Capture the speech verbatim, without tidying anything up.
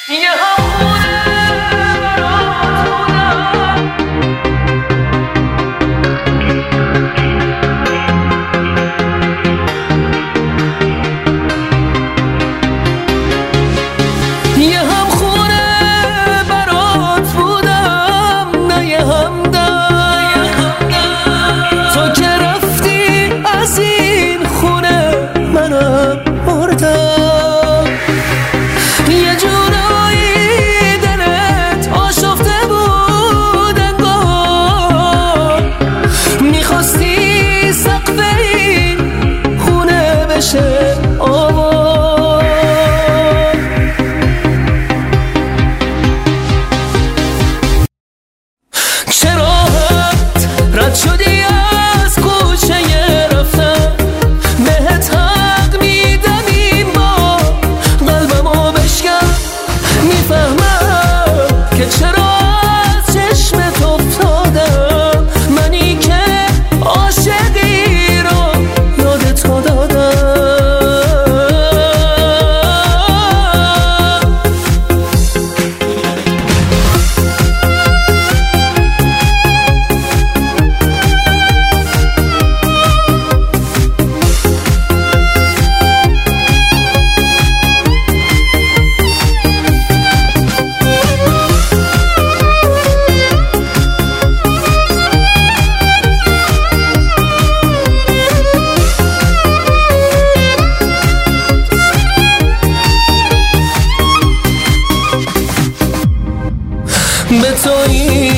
یه همونه برات بودم، یه همخونه برات بودم، نه یه همدم. تو که رفتی از این خونه منم مردم. یه جورایی دلت آشفته بود انگار، میخواستی سقف این خونه بشه آوار. چرا رد شدی از کوچه رفتن؟ بهت حق میدم این با قلبمو بشکن. میفهمم که چرا از چشمت افتادم، منی که عاشقی رو یادت دادم. به تو این